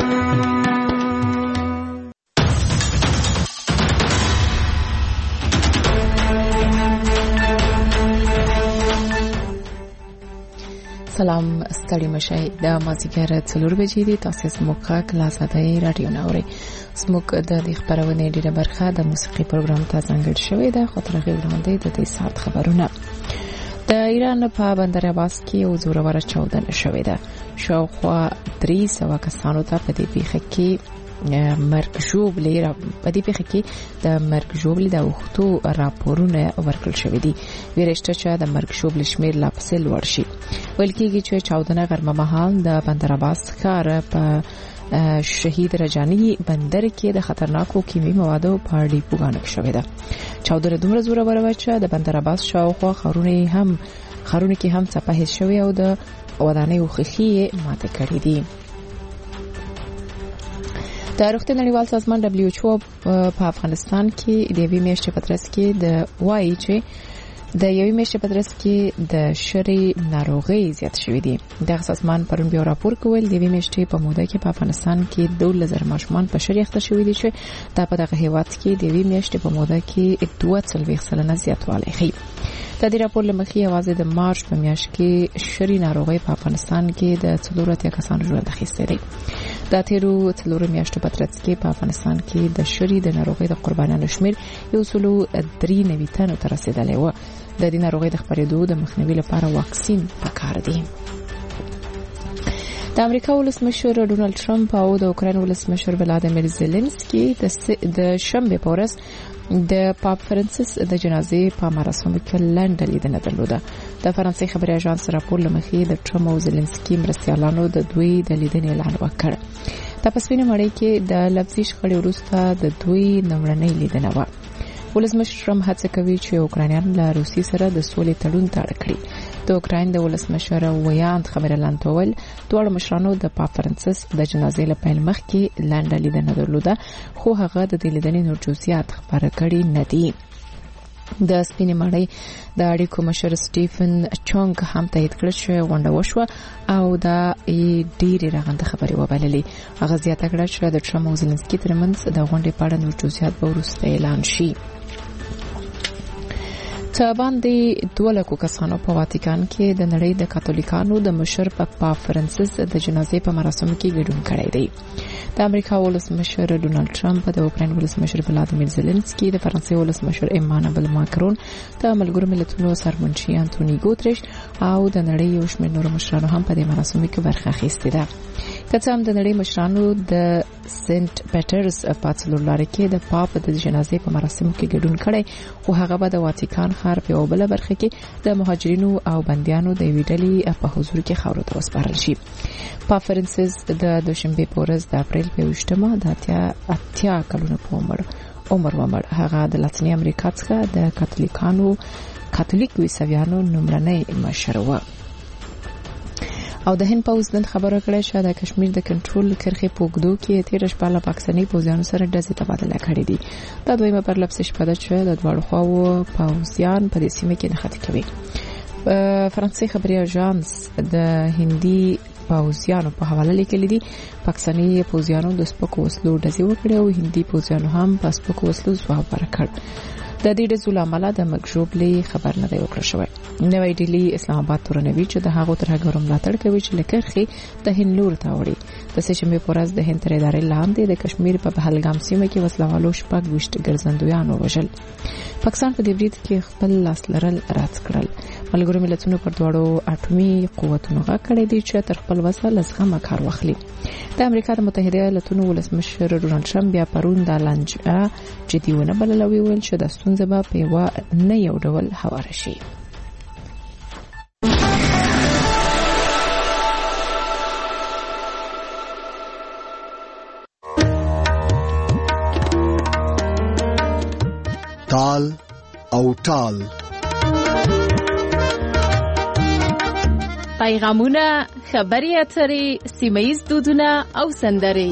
سلام ستړي مشي د مازیګر 4 بجې دي. تاسو سموکه کلاساده رادیو نوري سموک د خبرونه ډیره برخه د موسیقي پروګرام ته ځانګړی شوې ده. خو تر هغه وړاندې د دې سات خبرونه. د ایران په بندر عباس کې یو زوروره چاودنه شوې ده. شاوخوا 300 کسانو ته په دې پیښه کې مرګ ژوبلې په دې پیښه کې د مرګ ژوبلې د وختو راپورونه ورکړل شوې دي. ویرشته چې د مرګ ژوبلې شمیر لا پسې لوړ شي. ویل کېږي چې چاودنه غرمه مهال د بندر عباس ښار په شهید رجانی بندر کې د خطرناکو کیمیاوي موادو په ډیپوګانو کې شوې ده. چاودنه دومره زوروره وه چې د بندر عباس شاوخوا ښارونه کې هم څپه هېڅ شوې او د ودانیو ښیښې ماته کړې دي. د روغتیا نړیوال سازمان WHO په افغانستان کې د یوې میاشتې په ترڅ کې د وایي چې د یوې میاشتې په ترڅ کې د شری ناروغي زیات شوې دي. د سازمان پرون بیا راپور کول د یوې میاشتې په موده کې په افغانستان کې 12,000 ماشومان په شری اخته شوې دي چې دا په دغه هیواد کې د یوې میاشتې په موده کې 42% زیاتوالی ښیي. د دې راپور لمخې یوازې د مارچ په میاشت کې شری ناروغي په افغانستان کې د 4 کسانو ژوند اخیستی دی. د تیرو 4 میاشتو په ترڅ کې په افغانستان کې د شری د ناروغي د قربانانو شمیر 193 تنو ته رسیدلی و. د دې ناروغي د خپرېدو د مخنیوي لپاره واکسین پکار دی. د امریکا ولسمشر ډونالد ټرمپ او د اوکراین ولسمشر ولادیمیر زيلنسکي د شنبه په ورځ د پاپ فرانسیس د جنازې په مراسمو کې لنډه لیدنه درلوده. د فرانسې خبري اژانس راپور لمخې د ټرمپ او زيلنسکي مرستيالانو د دوی د لیدنې اعلان وکړ. د پسپینې مړی کې د لفظي شخړې وروسته د دوی نومړنۍ لیدنه و. ولسمشر ټرمپ هڅه کوي چې اوکرانیان له روسیې سره د سولې تړون ته اړ کړي. د اوکراین د ولسمشر ویاند خبره لاندول دوه مشرانو د پاپ فرانسیس د جنازې لپاره مخکې لنډه لیدنه درلوده، خو هغه د دې لیدنې نور جزئیات خبره کړي نه دي. د سپینې مړی د اړیکو مشر سټیفن چونګ هم تایید کړ چې غونډه وشوه او دا ډېرې رغنده خبرې وبللې. هغه زیاته کړه چې د ټرمپ او زيلنسکي ترمنځ د غونډې په اړه نور جزئیات به وروسته اعلان شي. ته باندې 200 کسانو په واتیکان کې د نړۍ د کاتولیکانو د مشر پاپ فرانسیس د جنازې په مراسمو کې ګډون کړی دی. د امریکا ولسمشر ډونالد ټرمپ، د اوکراین ولسمشر ولادیمیر زيلنسکي، د فرانسې ولسمشر ایمانوئل ماکرون، د ملګرو ملتونو سرمنشي انټونی ګوتریش او د نړۍ یو شمېر نور مشرانو هم په دې مراسمو کې برخه اخیستې ده. که څه هم د نړۍ مشرانو د سنت پیټرز په څلورلارې کې د پاپ د جنازې په مراسمو کې ګډون کړی، خو هغه به د واتیکان ښار په یو بل برخه کې د مهاجرینو او بندیانو د یوې ډلې په حضور کې خاورو ته وسپارل شي. پاپ فرانسیس د دوشنبه په ورځ د اپریل په 28مه د 80 کلونو په عمر ومړ. هغه د لاتینې امریکا څخه د کاتولیک عیسویانو نومړنی مشر و. او د هند پوز نن خبره کړې چې د کشمیر د کنټرول کرښې په اوږدو کې 13 شپه له پاکستاني پوځیانو سره ډزې تبادله کړې دي. دا دویمه پرلپسې شپه ده چې د دواړو خواو پوځیان په دې سیمه کې نښتې کوي. فرانسې خبري اژانس د هندي پوځیانو په حواله لیکلي دي پاکستاني پوځیانو د سپکو وسلو ډزې وکړې او هندي پوځیانو هم په سپکو وسلو ځواب ورکړ. د دې ډزو لامل د مګژوبلې خبر نه دی ورکړل شوی. نوې ډیلی اسلام آباد تورنوي چې د هغو تر هغه ملاتړ کوي چې لکرخي د هند لور ته وړي. د سشنبه په ورځ د هند تر ادارې لاندې د کشمیر په پهلګام سیمه کې وسلوالو شپږ وشت ګرځندویان وژل. پاکستان په دې برید کې خپل لاس لرل رات کړل. ملګرو ملتونو پر دواړو اټومي قوتونو غږ کړی دی چې تر خپل وسه لزغمه کار واخلي. د امریکا د متحده ایالاتونو ولسمشر ډونالد ټرمپ بیا پرون د لانجه جدي ونه بللوي ویل چې د ستونزې به په نه یو ډول هواره شي. تال او ټال پیغامونه، خبري اترې، سیمه‌ییز دودونه او سندرې.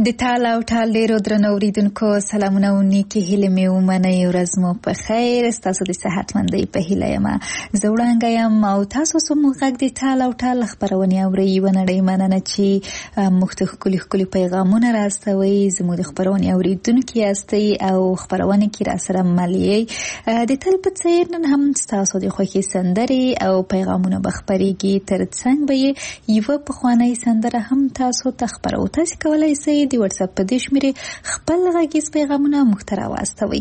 د ټال او ټال ډیرو درنو اوریدونکو سلامونه او نیکی هیله مې ومنئ. ورځ مو په خیر. ستاسو د صحتمندۍ په هیله یم. زه وړانګه یم او تاسو سمو غږ د ټال او ټال خبرونه اورئ. ونړۍ مننه چې موږ ته ښکلي پیغامونه راستوي. زموږ د خبرونه اوریدونکو یاستئ او خبرونه کې را سره ملي د تل په څیر نن هم تاسو د خوښي سندري او پیغامونه بخبريږي. ترڅنګ به یو په خواني سندره هم تاسو ته خبرو. تاسو کولای شئ د واتس اپ په دې شمیره خپل غږیز پیغامونه محتوا واستوي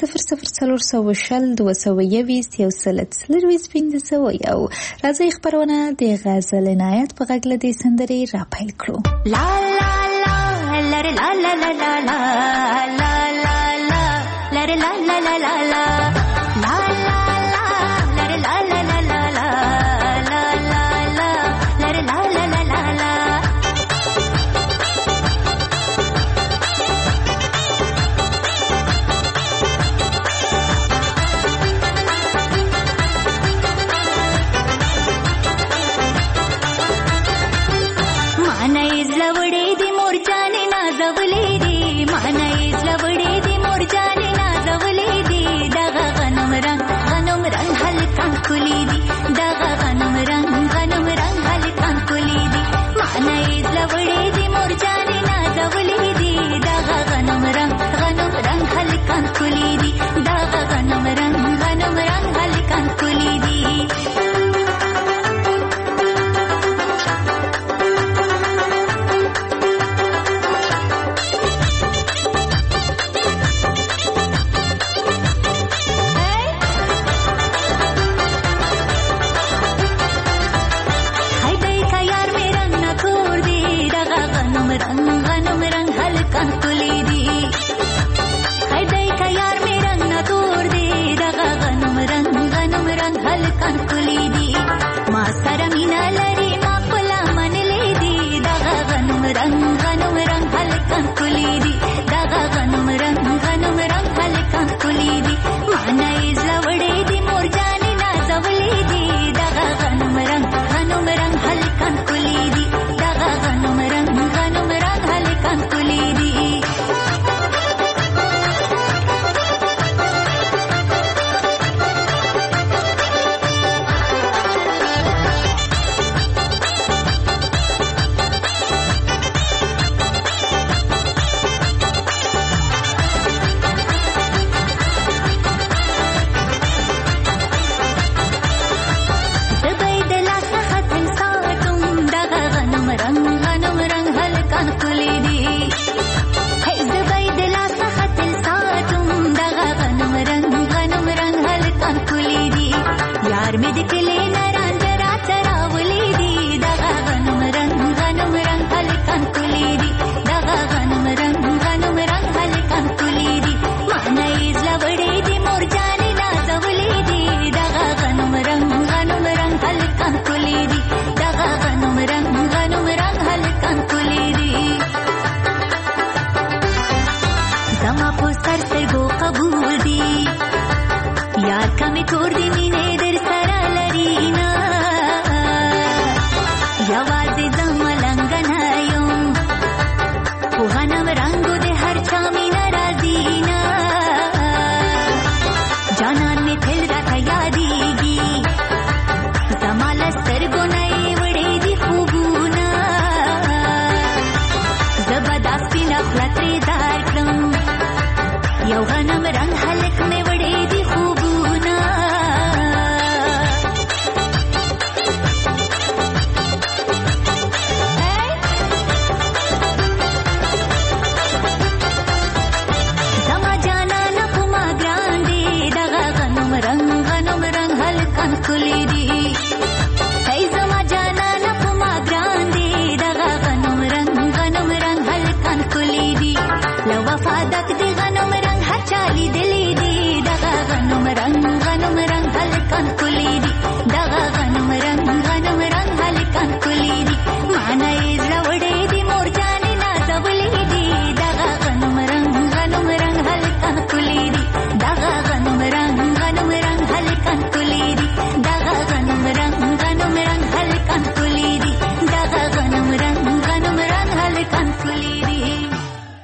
00402021 او راځي خبرونه د غزل عنایت په غږ لدی سندري را پیل کړو. لا لا لا لا لا لا لا لا لا لا لا لا لا لا لا لا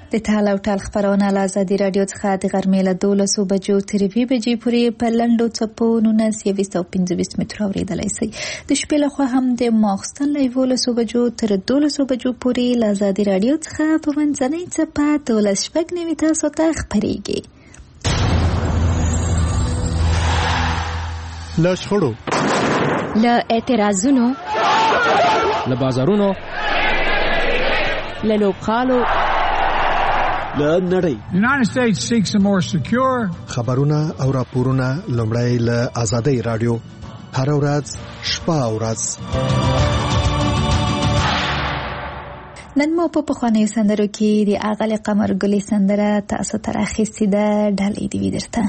د ټال او ټال خبرونه له ازادي راډیو څخه د غرمې له 12 بجو تر 2 بجې پورې په لنډو څپو 1925 مترو اورېدلای شئ. د شپې لخوا هم د ماخستن له 11 بجو تر 12 بجو پورې له ازادي راډیو څخه په منځنۍ څپه 12:09 تاسو ته خبرېږي. له شخړو، له اعتراضونو، له بازارونو، له لوبغالو، له نړۍ. The United States seeks a more secure. خبرونه او راپورونه لومړی له آزادۍ راډیو هر ورځ شپه او ورځ. نن مو په پخوانیو سندرو کې د اغلې قمر ګلې سندره تاسو ته راخیستې ده. ډالۍ دې وي درته.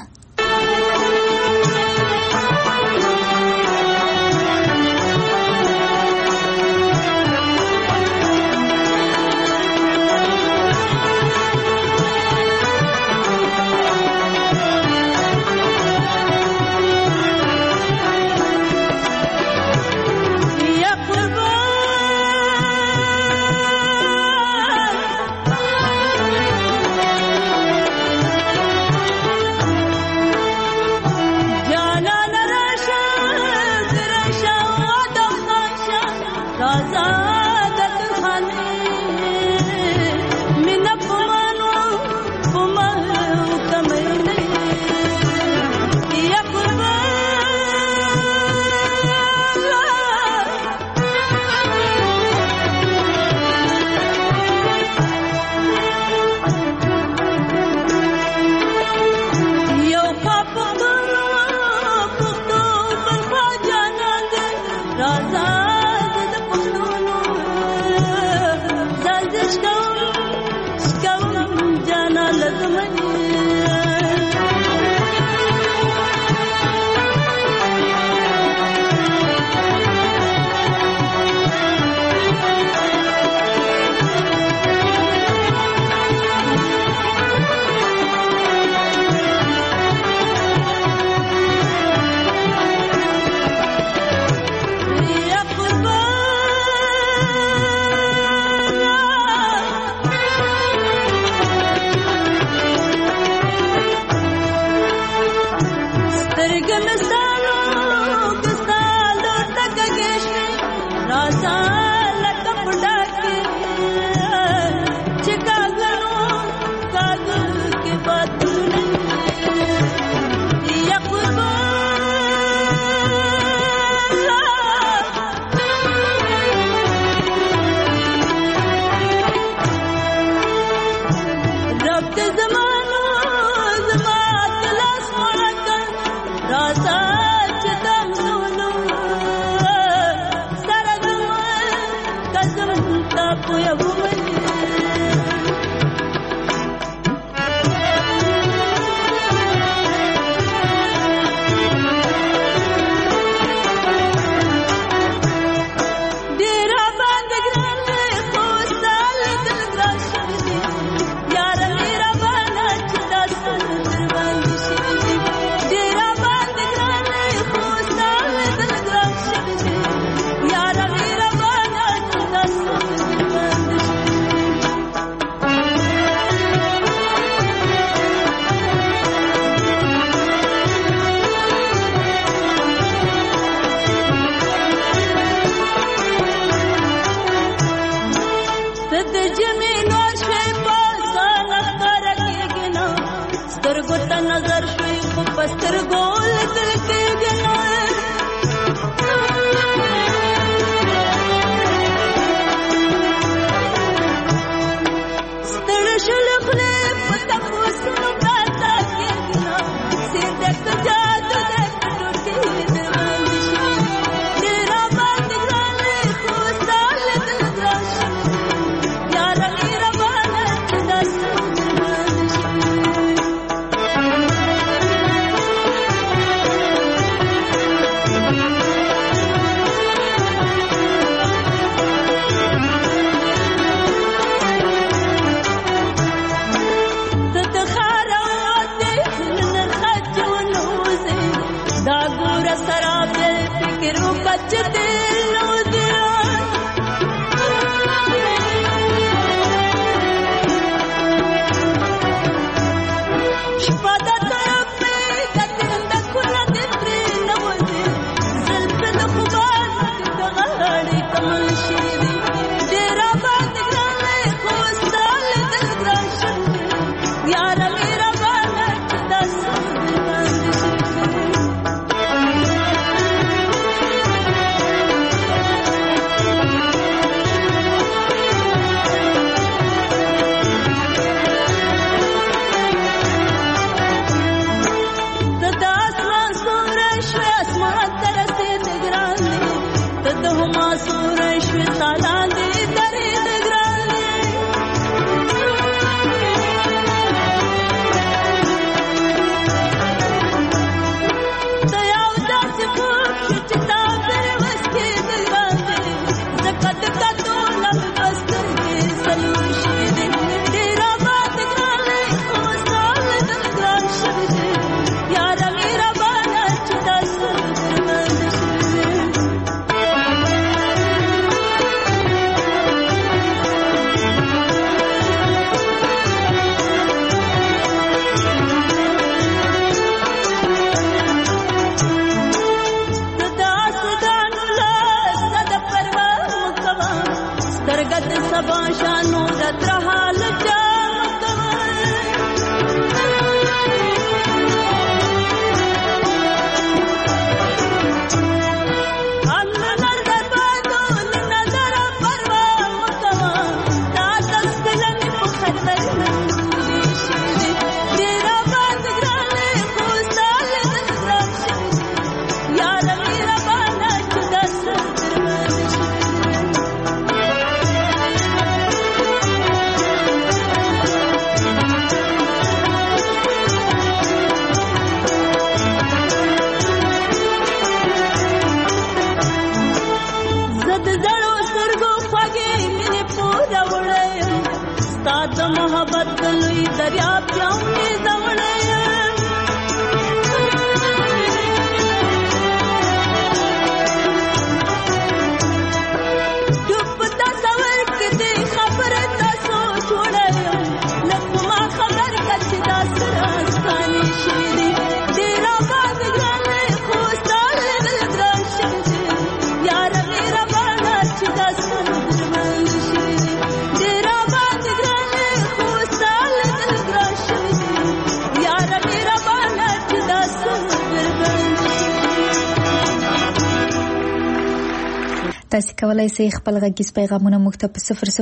تاسو کولای شئ خپل غږیز پیغامونه موږ ته په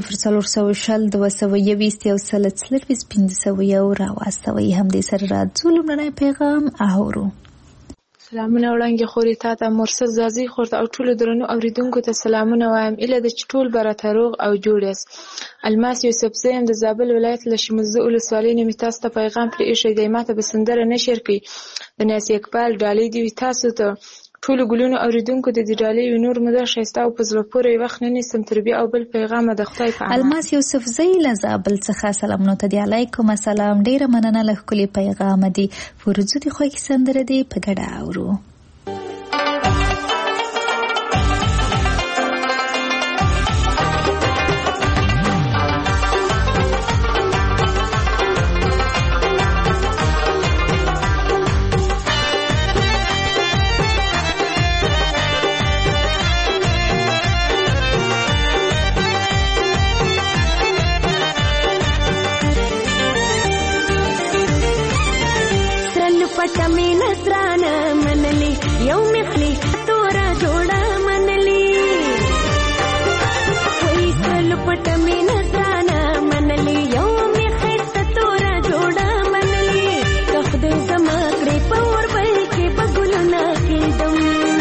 00420 221 1500 راواستوئ. همدې سره راځو لومړنی پیغام اورو. سلامونه وړاندې خوري تا ته مرسل زازي خورته او ټولو درنو اوریدونکو ته سلامونه وایم. اله د ټول برته روغ او جوړ یاست. الماس یوسف زیم د زابل ولایت له شمزه ولسوالۍ نه تاسو ته پیغام پرې ایښی دی. ماته به سندره نشر کړي د ناس اقبال ډالۍ دی. تاسو ته ټول ګلونو اوریدونکو د دې ډالۍ نور مده شایسته او په زړه پورې وخت نه نیسم تربیه او بل پیغام د خدای په امان. الماس یوسف زی له زابل څخه سلامونه ته دی. علیکم السلام. ډیره مننه له خپل پیغام دی. فرزو دی خو کی سندره دی په ګډه اورو. پټمې نظرانه منلي یو مخلي تورا جوړه منلي وای سل پټمې نظرانه منلي یو مخلي تورا جوړه منلي کخ دې زما کړې پور بل کې بګلونه کېدم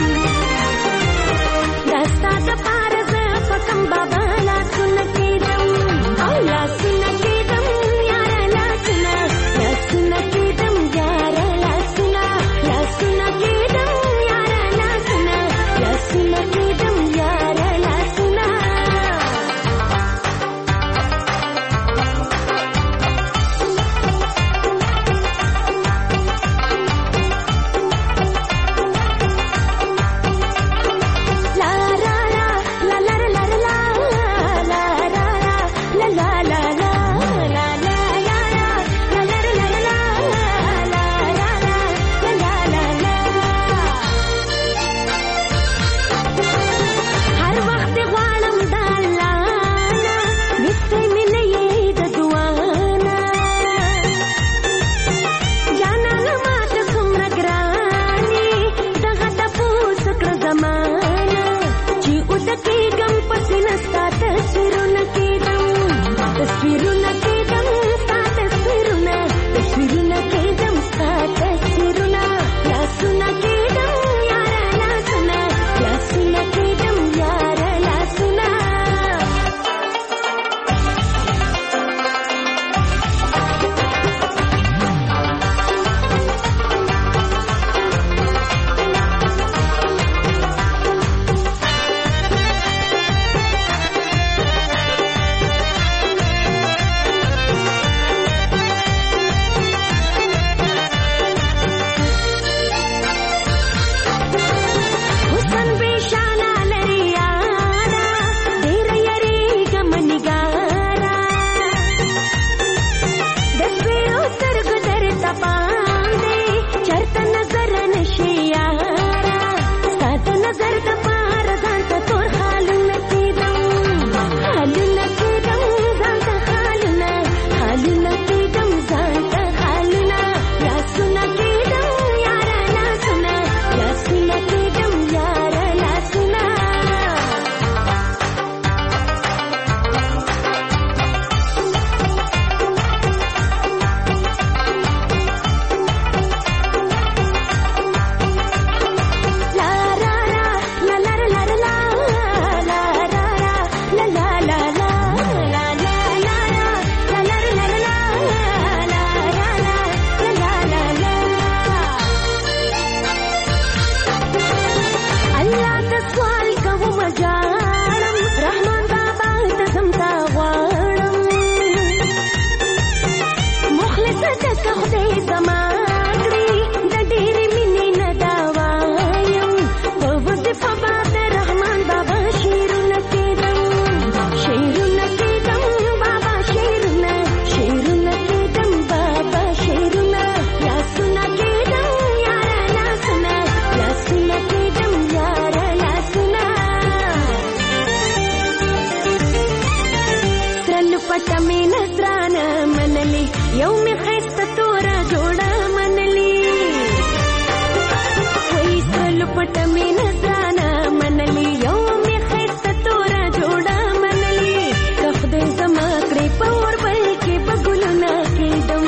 داستا د پارز پکم بابا لا سن کېدم او لا سن کېدم یار لا سن کېدم یار پټه مې نظرانه منلې یو مې ښایسته توره جوړه منلې وایي سلو پټه مې نظرانه منلې یو مې ښایسته توره جوړه منلې که خدای زما کړې په اور بل کې به ګلونه کېدم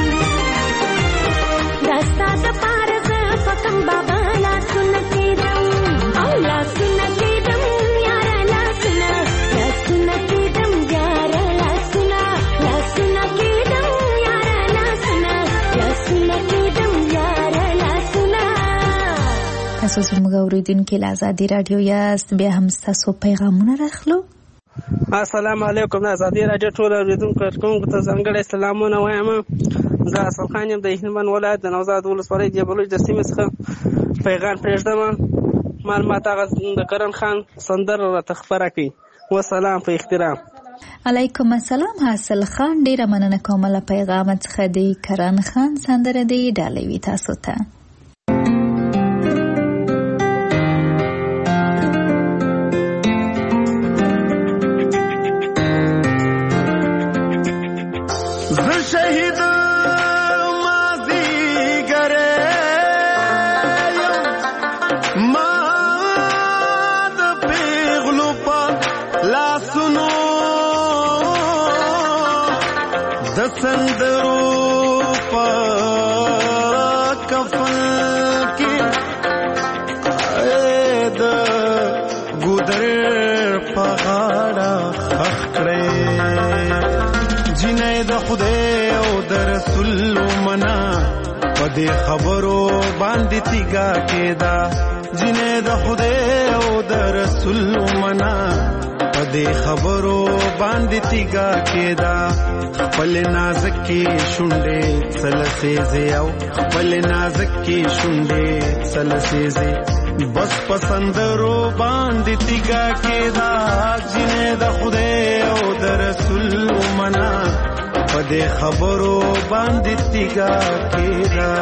دا ستا دپاره زه په کم بابا لاسونه کېدم او لاسونه کېدم یاره لاسونه لاسونه کېدم یاره لاسونه لاسونه کېدم یاره لاسونه لاسونه کېدم یاره لاسونه. تاسو زموږ اورېدونکي له ازادي راډیو یاست، بیا هم ستاسو پیغامونه راخلو. السلام علیکم. د ازادي راډیو ټول اورېدونکو کوونکو ته ځانګړی سلامونه وایم. زه اسد خان یم د هلمند ولایت د نوزاد ولسوالۍ جبلوج د سیمې څخه پیغام پرېږدم. معلومات هغه د کرن خان سندره راته خپره کړي. وسلام په احترام. علیکم السلام حاصل خان، ډیره مننه کوم له پیغام څخه. د کرن خان سندره دی ډالوي تاسو ته. شهید مازی گره ما د پیغلو پا لاسونو د سندرو پا کفن کی د ګودر پا غاړه خخ کړې جنې د خدای او د رسول منا پدې خبرو باندې تیګه کېدا جنې د خدای او د رسول منا پدې خبرو باندې تیګه کېدا خپل نازکې شونډې سلسېزې او خپل نازکې شونډې سلسېزې بس پسندرو باندې تیګه کېدا جنې د خدای او د رسول منا پدې خبرو باندې تیګه کېدا.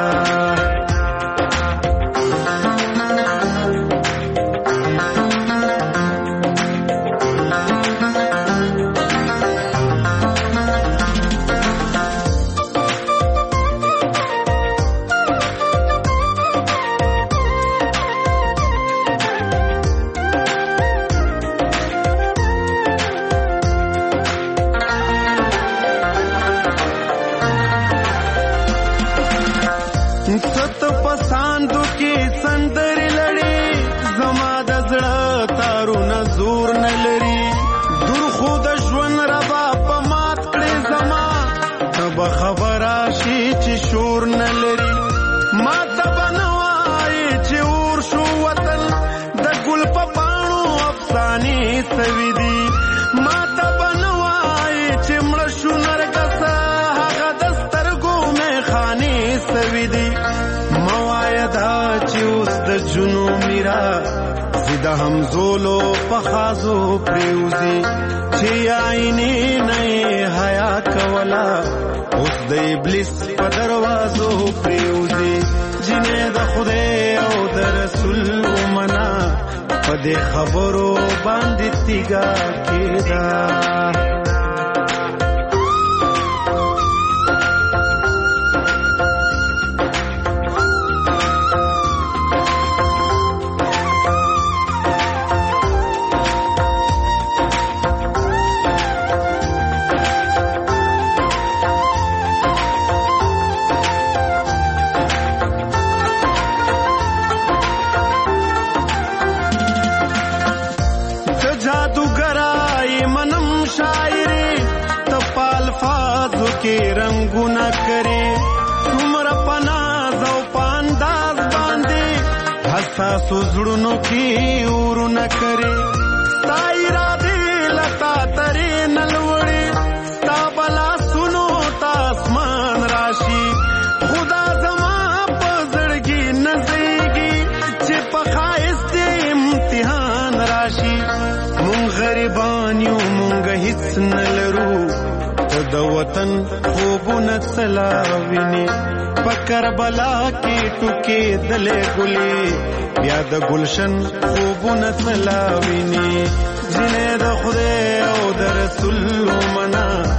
ست پساندو کې سندري لړې زما د زړه تارونه زور نه لري دور خو د ژوند ربا په مات کړې زما تب خبره شي چې شور نه لري ما ته بنوای چې اور شو وطن د ګل په پاڼو افسانې سوي دي ما ته بنوای چې مړ شو نرګسه هغه د سترګو مې خانې سوي دي موایدا چې اوس د جنو میرا زیده همزولو پخازو پریوزی چې آئینی نئی حیا کولا اوس د ابلیس په دروازو پریوزی جنې د خدای او د رسول منا پدې خبرو باندې تیګه کېدا. کې رنگونه کرے څومره پناز او پانداز باندې حساس زړونو کې ورونه کرے تای را دې لتا ترې نلوړې تا بلا سنو تا اسمان راشي خدا زما په زړګي نزيږي چې په خایست امتحان راشي مونږ غریبان یو مونږ هیڅ نلرو د وطن خوبونه سلاوینه پکربلا کې ټوکې دلې ګلې بیا د گلشن خوبونه سلاوینه جنې د خدای او د رسول منا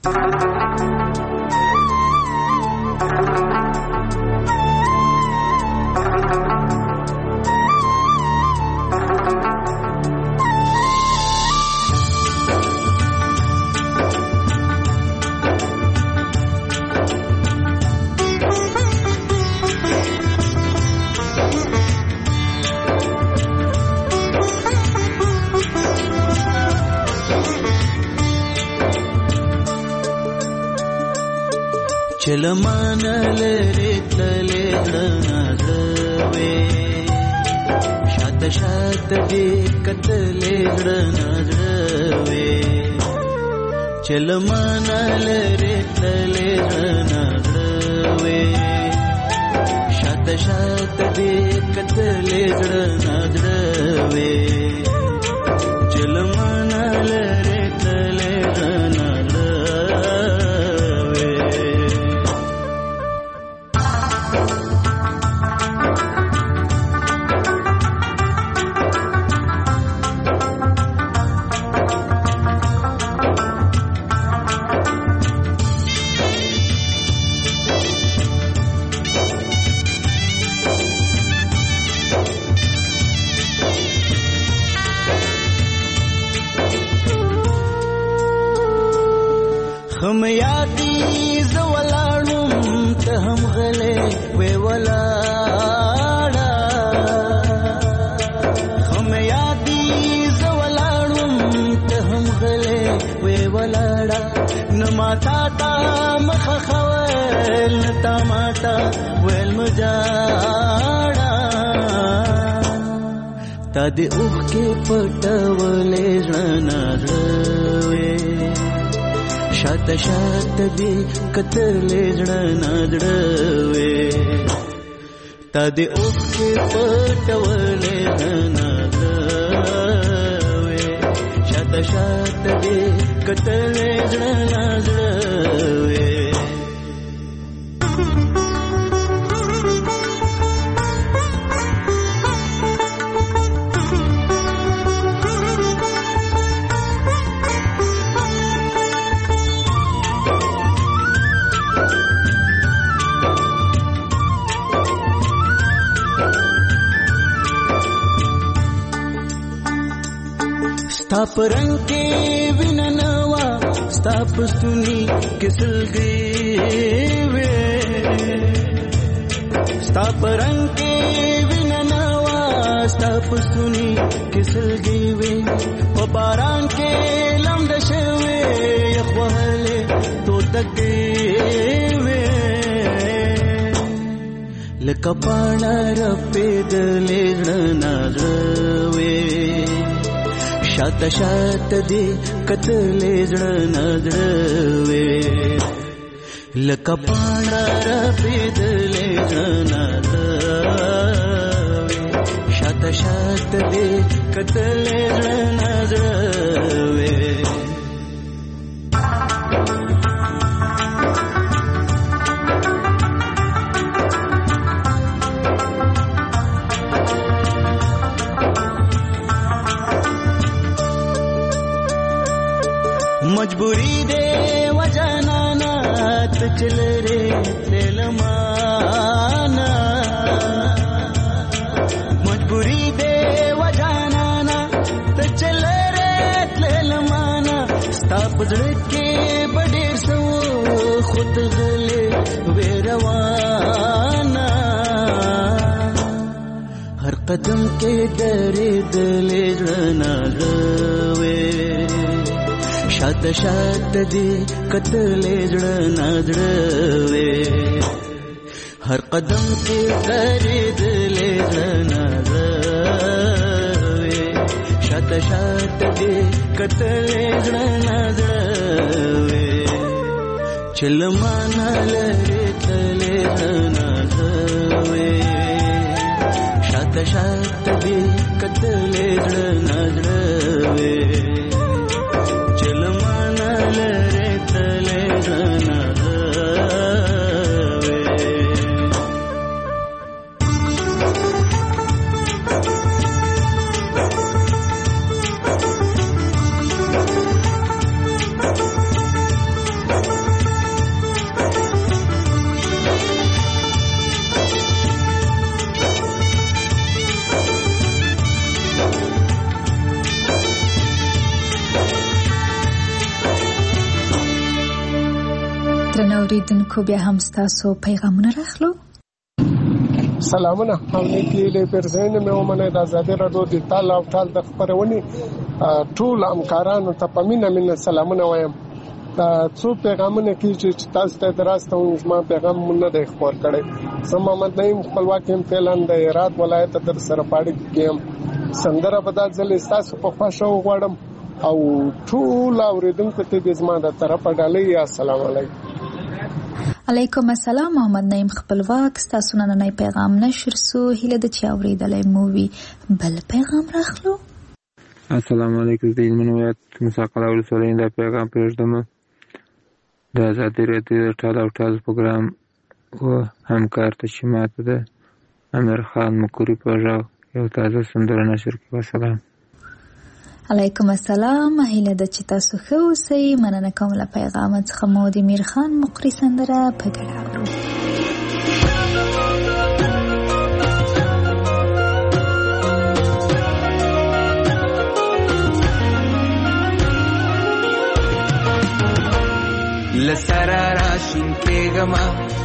चलमानलरे तले नजरवे शात शात दे कतले नजरवे चलमानलरे तले नजरवे शात शात दे कतले नजरवे चलमानलरे तले हम यादी जवलाडुम त हम गले वे वलाडा हम यादी जवलाडुम त हम गले वे वलाडा न माता ता मख खवल न ता माता वेल मजाडा तदे उख के पटवले नजरवे शात शात दे कतले नजरवे तदे ओके पटवले नजरवे शात शात दे कतले नजरवे स्ताप रंग के विननवा स्ताप सुनी किसल गए स्ताप रंग के विननवा स्ताप सुनी किसल गए पबारान के लमदशवे यखवले तो तकवे लकपाना रपेदले नजरवे शात शात दे कतले नजरवे लकपाना रपेदले नजरवे शात शात दे कतले नजरवे मजबूरी दे वजनाना चल रे तेलमाना मजबूरी दे वजनाना चल रे तेलमाना स्ताप के बड़े सो खुद गले वे रवाना हर कदम के डरे दले नजरवे शात शात दे कतले नजरवे हर कदम के करे दिले नजरवे शात शात दे कतले नजरवे चल मानले तले नजरवे शात शात दे कतले नजरवे درنو اوریدونکو بیا هم ستاسو پیغامونه راخلو. سلامونه او نیکی له پرځین مې ومنه د آزادۍ راډیو د تال او تال د خبرونې ټول همکارانو ته په مینه سلامونه وایم. څو پیغامونه کې چې تاسو ته دراسته زما پیغام مونږ نه دی خبر کړی. زه محمد نعیم خپلواک یم فعلن د هرات ولایت در سره پاړی کېم. سندره به دا ځل تاسو په خوښه وغواړم او ټول اوریدونکو ته د زما د طرفه ډالۍ السلام علیکم. علیکم السلام. محمد نعیم خپلواک ستاسو نننی پیغام نشر سو هیله د چا اوریدلای مووي بل پیغام راخلو. السلام علیکم. د هلمند ولایت مساقله ولسوالۍ دا پیغام پرېږدم. د ازادي راډیو د ټال او ټال پروګرام و همکار ته چې ماته د امیر خان مکوري په غږ یو تازه سندره نشر کړي. وسلام. علیکم السلام. هیله ده چې تاسو ښه اوسئ. مننه کوم له پیغام څخه مو د امیر خان مقري سندره په ګډه اورو. لسرا راشین کېږما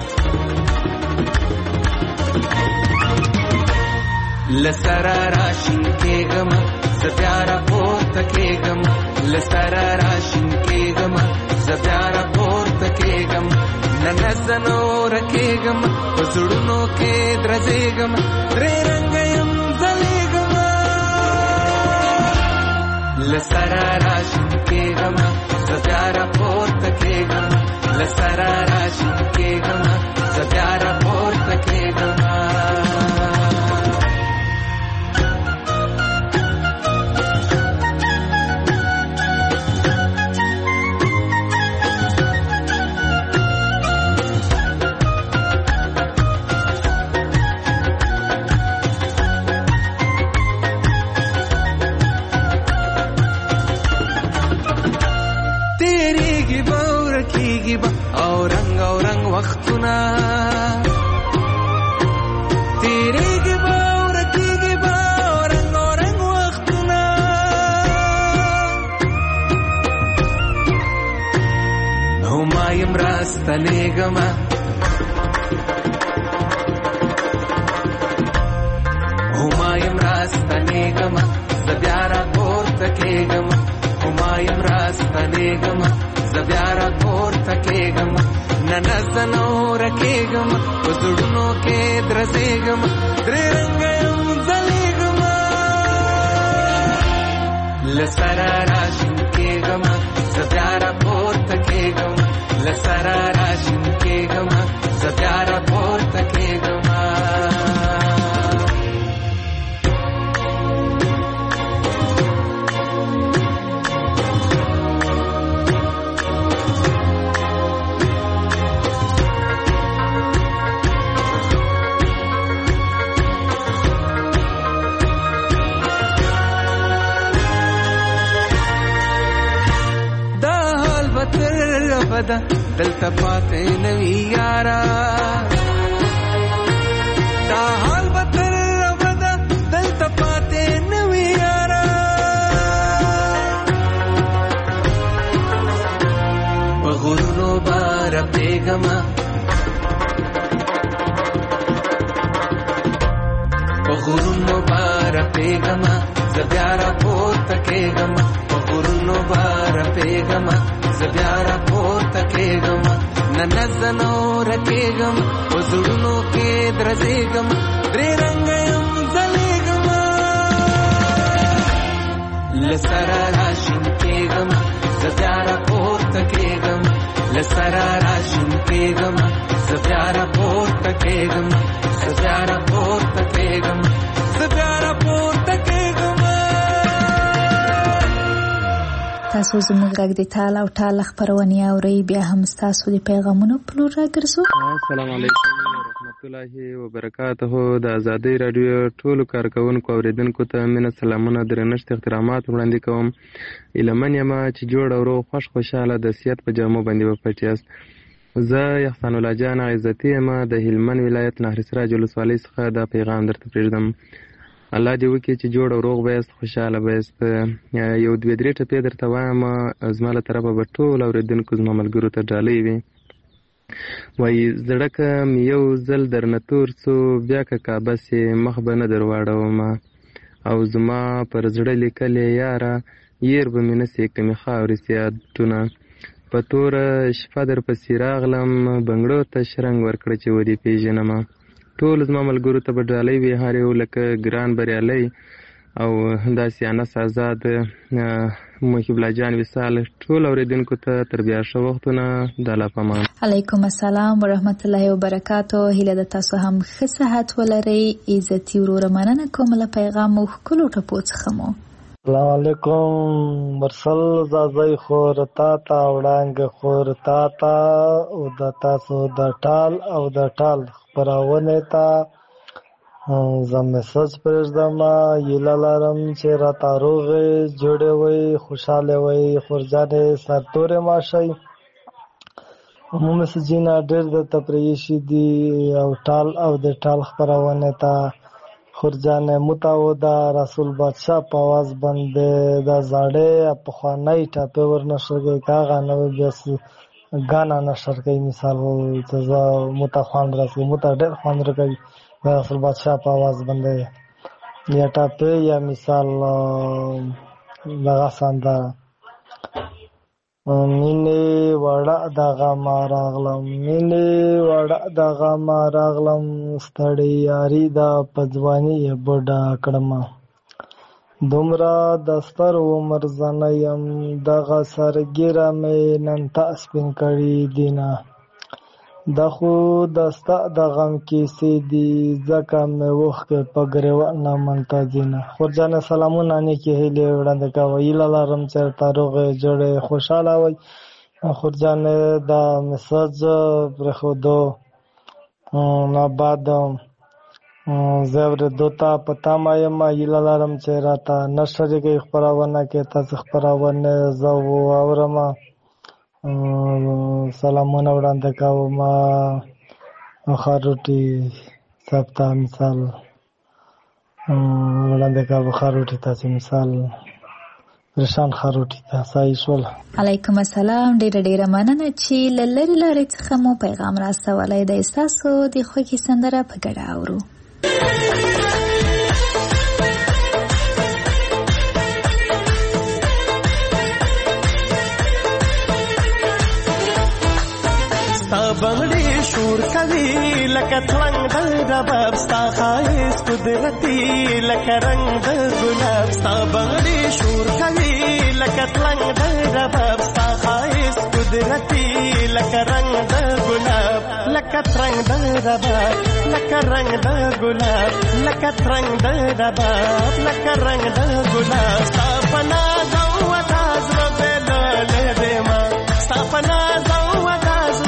لسرا راشین کېږما زبیارا پورته کېږم لسرا راشین کېږم زبیارا پورته کېږم ننزنو رکېږم په زړونو کې درځېږم درې رنګه یم ځلېږم لسرا راشین کېږم زبیارا پورته کېږم لسرا راشین کېږم زبیارا پورته کېږم. او رنگ وختونه تیریږي به او رکیږي به او رنگ وختونه نو ما یم راستنېږمه او ما یم راستنېږمه زه بیا راپورته کېږم او ما یم راستنېږمه زه بیا راپورته کېږم ننزنو رکېږم په زړونو کې درځېږم درې رنګه یم ځلېږم لسرا راشین کېږم زه بیا راپورته کېږم لسرا راشین کېږم زه بیا راپورته کېږم. دلته پاتې نوي یارا دا حال به تر ابده دلته پاتې نوي یارا په غرونو به رپېږمه په غرونو به رپېږمه زه بیا راپورته کېږم په غرونو به رپېږمه زه بیا راپورته کېږم ننزنو رکېږم په زړونو کې درځېږم درې رنګه یم ځلېږم لسرا راشین کېږم زه بیا راپورته کېږم لسرا راشین کېږم زه بیا راپورته کېږم زه بیا راپورته کېږم زه بیا راپورته کېږم. تاسو زموږ غږ د تال او ټال خبرونه اورئ. بیا هم ستاسو د پیغامونو په لور راګرځو. السلام علیکم ورحمت الله وبرکاته. د ازادۍ راډیو ټولو کارکونکو اوریدونکو ته مینه سلامونه درنښت احترامات وړاندې کوم. ایلمن یم چې جوړ او روغ خوشاله د سیادت په جامو باندې وپټ یاست. زه احسان الله جان عزتي یم د هلمند ولایت نهر سراج ولسوالۍ څخه دا پیغام درته پرېږدم. الله دې وکړي چې جوړ او روغ بهست خوشاله بهست. یو دوه درې ټپې درته وایم زما له طرفه به ټول اوریدونکو زما ملګرو ته ډالۍ وي. وایي زړه که مې یو ځل درنه تور څو بیا که کعبه سې مخ به نه در واړومه او زما پر زړه لیکلې یاره ير به مې نه سې که مې خاورې سي یادونه په توره شپه در پسې راغلم بنګړو ته شرنګ ورکړه چې ودې پېژنمه ټول زما ملګرو ته به ډالۍ وي هر یو لکه ګران بریالی او داسې انس آزاد محب الله جان وصال ټول اوریدونکو ته تر بیا ښه وختونه د الله په امان. علیکم السلام ورحمت الله وبرکاتو. هیله د تاسو هم ښه صحت ولرئ. عزتي وروره مننه کوم له پیغام مو ښکلو ټپو څخه مو. السلام علیکم. مرسل زازی خور تا تا وړانګه خور تا تا او د تاسو د ټال او د ټال خپرونه تا زه میسج پرېږدم. هیله لرم چې راته روغې جوړې وئ خوشحاله وئ خورجانې سرتورې ماشئ. میسجونه ډېر درته پرېښي دي او ټال او د ټال خپرونه ته خورجانې متعوده رسول بادشاه په آواز باندې د زاړې پخوانۍ ټاپې ورنشرګوي که هغه نوې بیا ګانا نشر کوي. مثال چې زه مته خوند راځي مته ډېر خوند راکوي د رسول بادشاه په آواز باندې یا ټاپې یا مثال دغه سندره مینې وړه دغه ما راغلم مینې وړه دغه ما راغلم ستړې یاري دا په ځواني یې بوډا کړمه دومره د ستر عمر زنه یم دغه سرګیره مې نن تا سپین کړي دینه د خو د ستا د غم کیسې دي ځکه مې اوښکې په ګریوان نه منتظینه. خورجانې سلامونه نیکې هیلې وړاندې کوه. هیله لرم چې ورته روغې جوړې خوشحاله وئ. خورجانې د میسج پرېښودو نه بعد زه اورېدو ته په تمه یم. هیله لرم چې راته نه شریکوي خپرونه کې تاسې خپرونې زه واورم. سلامونه وړاندې کوم خاروټي صاحب ته مثال وړاندې کوم خاروټي تاسې مثال رشان خاروټي ته صحیح شول. علیکم السلام. ډیره مننه چې له لرې لارې څخه مو پیغام راستولی دی. ستاسو د خوښې سندره په ګډه اورو. بنگړي شور کوي لکه ترنګ د رباب ستا ښایست قدرتي لکه رنګ د ګلاب ستا بنگړي شور کوي لکه ترنګ د رباب ستا ښایست قدرتي لکه رنګ د ګلاب لکه ترنګ د رباب لکه رنګ د ګلاب لکه ترنګ د رباب لکه رنګ د ګلاب ستا په ناز او وداز ربېللی دیما ستا په ناز او وداز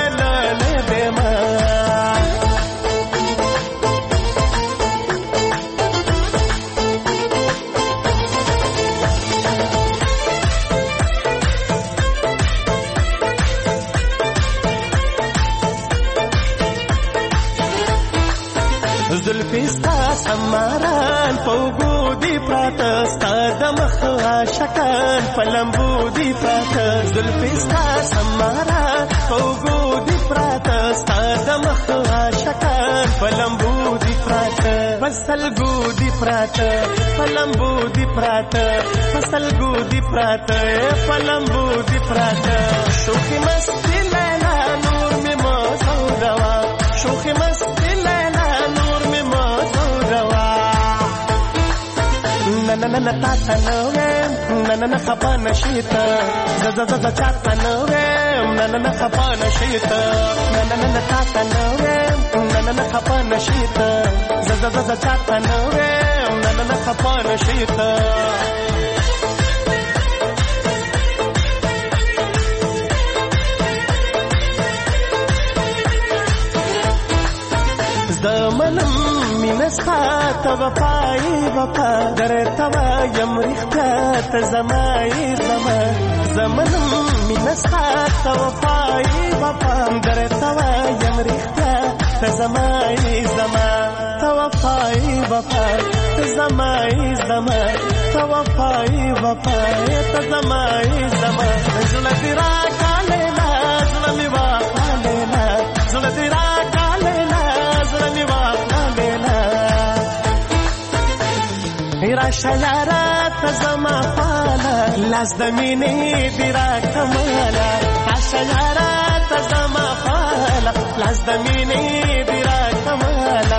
زلفی ستا سماران پوگو دی پراته ستا د مخ عاشقان پلمبو دی پراته زلفی ستا سماران پوگو دی پراته ستا د مخ عاشقان پلمبو دی پراته پسلګو دی پراته پلمبو دی پراته پسلګو دی پراته پلمبو دی پراته شوخی مستی لیلا نور می موسو روا شوخی مستی لیلا نننه تاته نه ویم نننه خفه نشي ته زه چاته نه ویم نننه خفه نشي ته نننه تاته نه ویم نننه خفه نشي ته زه چاته نه ویم نننه خفه نشي ته زمنم مینستا ته وفای وفا درته وایم رښتیا ته زمای زما زمنم مینستا ته وفای وفا درته وایم رښتیا ته زمای زما ته وفای وفا ته زمای زما ته وفای وفا ته زمای زما زړه دې راکاله زړه مې واخاله راشه یاره ته زما فاله لاس د مینې دې راکماله راشه یاره ته زما فاله لاس د مینې دې راکماله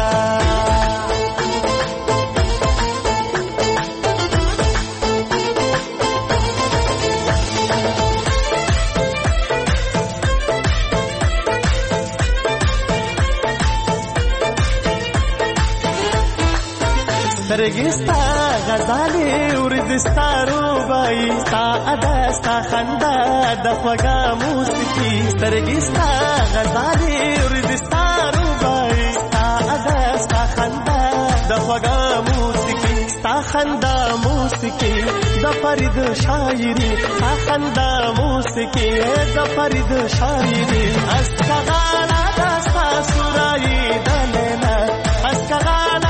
سترګې ستا غزالې ورځې ستا روبایي ستا ادا ستا خندا د خوږه موسیقي سترګې ستا غزالې ورځې ستا روبایي ستا ادا ستا خندا د خوږه موسیقي ستا خندا موسیقي د فرید شاعري ستا خندا موسیقي د فرید شاعري اسکغانا دا ستا سورایي د لیلا اسکغانا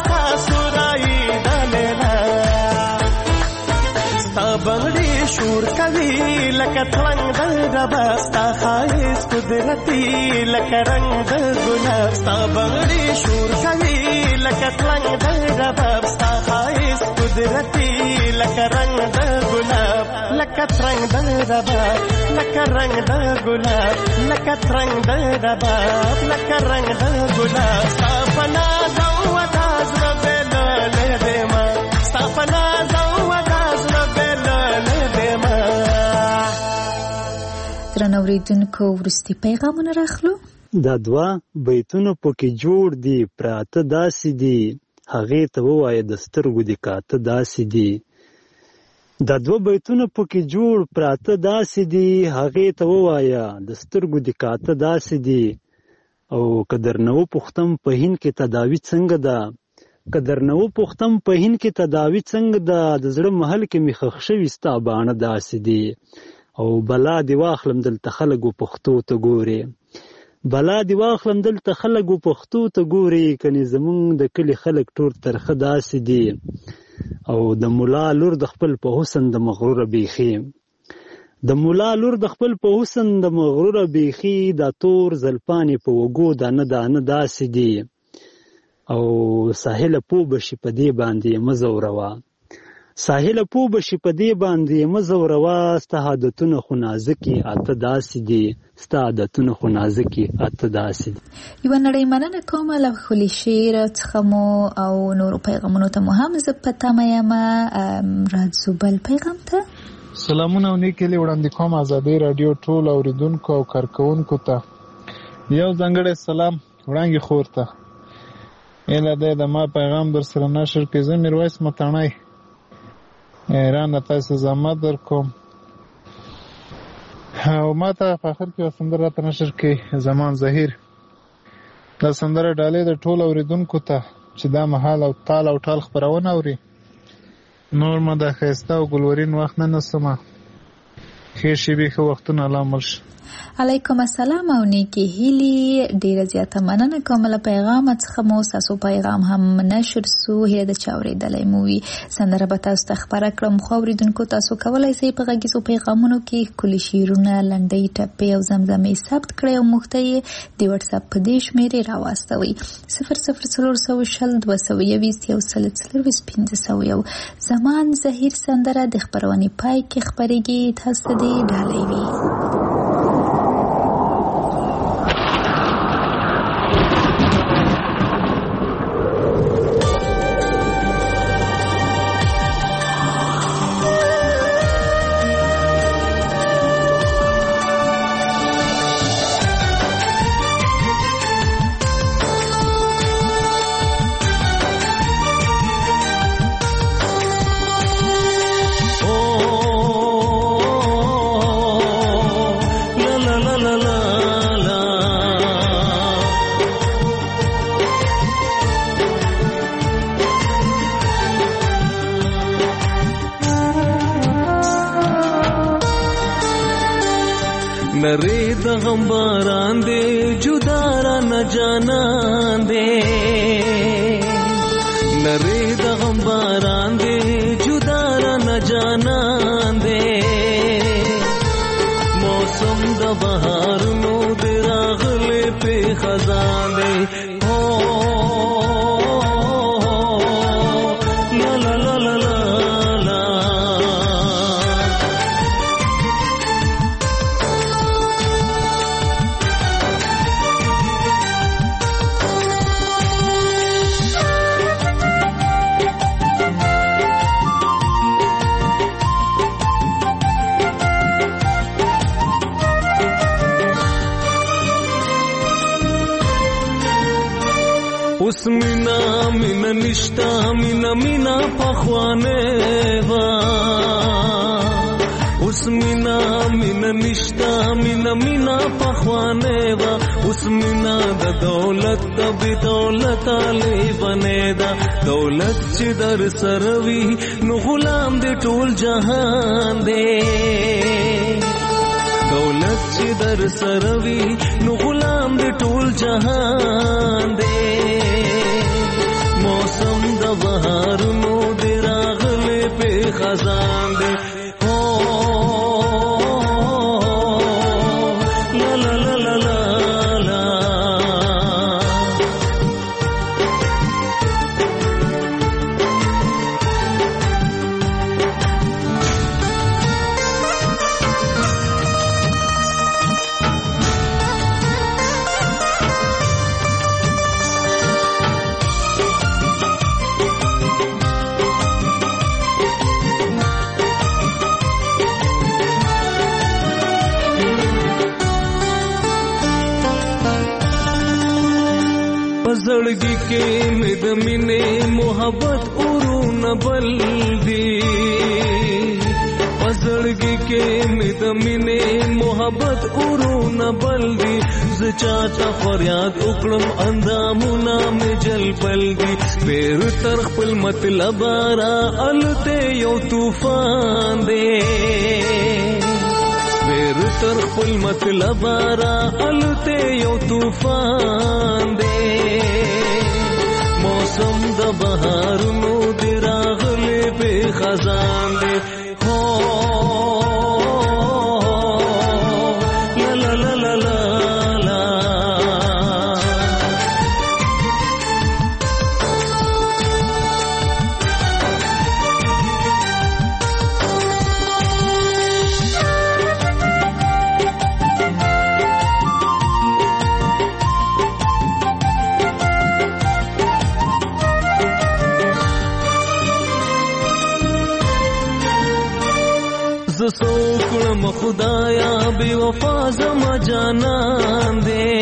بغړې شور کوي لکه ترنګ د رباب ستا ښایست قدرتي لکه رنګ د ګلاب ستا بغړې شور کوي لکه ترنګ د رباب ستا ښایست قدرتي لکه رنګ د ګلاب لکه ترنګ د رباب لکه رنګ د ګلاب لکه ترنګ د رباب لکه رنګ د ګلاب ستا په ناز او وداز ربېللی دیما ستا په ناز او وداز درنو اوریدونکو وروستي پیغامونه راخلو. دا دوه بیتونه پکې جوړ دي پراته داسې دي هغې ته ووایه د سترګو دې کاته داسې دي دا دوه بیتونه پکې جوړ پراته داسې دي هغې ته ووایه د سترګو دې کاته داسې دي او که درنه وپوښتم په هند کې تداوي څنګه ده که درنه وپوښتم په هند کې تداوي څنګه ده د زړه محل کې مې ښخ شوي ستا باڼه داسې دي او بلا دی واخلم دلته خلک پښتو ته ګوري بلا دی واخلم دلته خلک پښتو ته ګوري کني زمونږ د کلی خلک ټول ترخه داسې دي او د مولا لور د خپل په حسن د مغروره بیخي د مولا لور د خپل په حسن د مغروره بیخي دا تور زلپانې په وګو دانه دانه داسې دي او ساحل پو بشي په دې باندې مزوروا ساحل پو بشي په دې باندې مزوروا ستا عادتونه خو نازکي اته داسې دي ستا عادتونه خو نازکي اته داسې دي. یوه نړۍ مننه کوم له ښکلي شعر څخه مو او نورو پیغامونو ته مو هم زه په تمه یم. راځو بل پیغام ته. سلامونه او نیکې هیلې وړاندې کوم ازادۍ راډیو ټول اوریدونکو او کارکوونکو ته یو ځانګړی سلام وړاندې خور ته ایله دی د ما پیغام در سره نشر کړي. زه میرویس متڼی ایران تاسو زحمت در کوم او ما ته په آخر کې یوه سندره راته نشر کړي زمان ظهیر. دا سندره ډالۍ د ټولو اوریدونکو ته چې دا مهال او تال او ټال خپرونه اوري. نور ما دا ښایسته او ګلورین وخت نه نسمه ښې شېبې ښه وختونه الله مل شه. علیکم السلام او نیکی هیلی. ډیره زیاته مننه کوم له پیغام څخه مو تاسو پیغام هم نشر سو هي د چاورېدلې موي سندره به تاسو ته خبره کړم. خو اوریدونکو تاسو کولای شئ په غږیزو پیغامونو کې کلی شیرونه لنډۍ ټپې او زمزمې ثبت کړئ او موږ ته یې د واتس اپ په دې شمیرې راواستوئ 00420 زمان ظهیر سندره د خبرونې پای کې خبرېږي. تاسو دې ډالۍ وي. نری د غم باران دے جدا را نہ جانان دے نری د غم باران دے جدا را نہ جانان دے موسم د بہار نو دے راغلے پہ خزان دے لا لا لا لا اوس مینا مینا نشتا مینا مینا پخوانه وا اوس مینا مینا نشتا مینا مینا پخوانه وا اوس مینا د دولت د بدولت علی بنے دا دولت چې در سروي نو غلام دې ټول جهان دې دولت چې در سروي نو غلام دې ټول جهان دې موسم د بهار نو دې راغله په خزان دې زړګي کې مې د مینې محبت اورونه بل دي زړګي کې مې د مینې محبت اورونه بل دي ز چاته فریاد وکړم اندامونه مې جل بل دي پیر تر خپل مطلب را الته یو طوفان دی پیر تر خپل مطلب را الته یو طوفان دی موسم د بهار نو دی راغله په خزان دی هو لا لا لا لا لا زسوکړم خدایا بے وفا زما جانان دے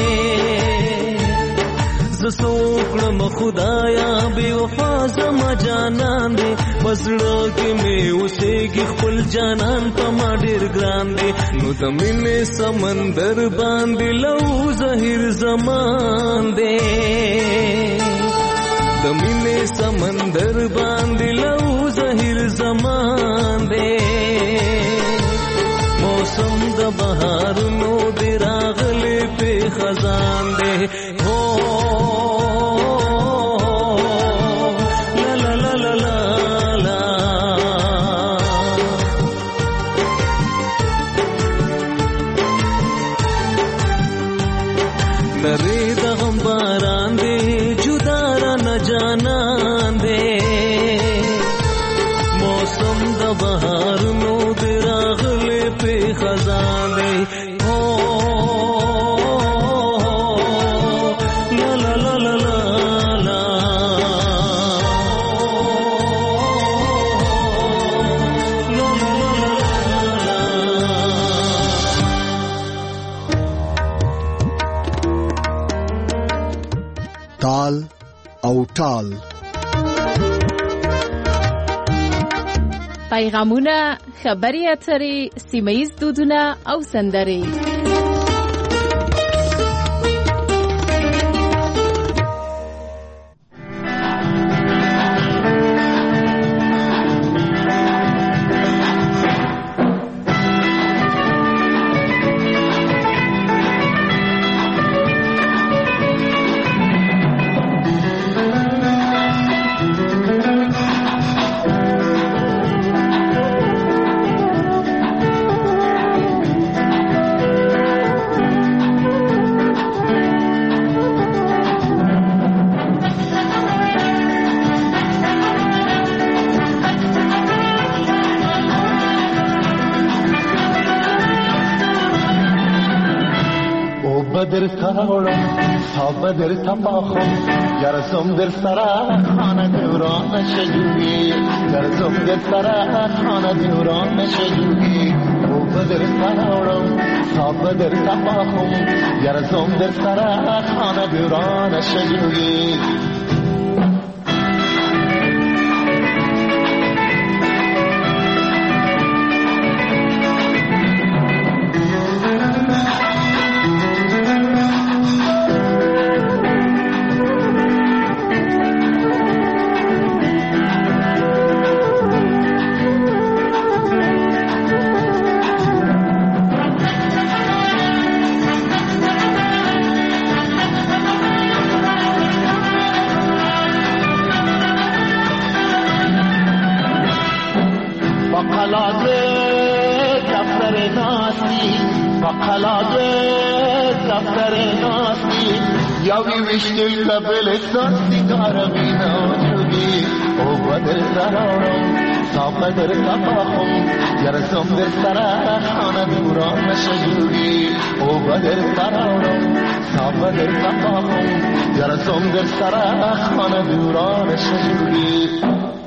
زسوکړم خدایا بے وفا زما جانان دے پسړه کې مې اوسېږي خپل جانان په ما ډېر ګران دے نو د مینې سمندر باندې لو زهیر زمان دے د مینې سمندر باندې لو زهیر زمان دے موسم د بهار نو دی راغله په خزان دے هو لا لا لا لا لا لا نری د غم باران دے جدا را نه جانان دے موسم د بهار نو دی راغله په خزان دے هو لا لا لا لا لا لا تال او ټال پیغامونه خبري اترې سیمه‌ییز دودونه او سندرې بدر تاورم تا بدر تپاخم گرزم در سرا خانه دوران نشجوی گرزم در سرا خانه دوران نشجوی او بدر تاورم تا صاحب در تفاهم یرزم در سر خانه دوران شجویی یاوی وشتی قبل ساستی کارمی نوجودی او بدر سرارم صاحب در تفاهم یرزم در سر خانه دوران شجوری او بدر سرارم صاحب در تفاهم یرزم در سر خانه دوران شجوری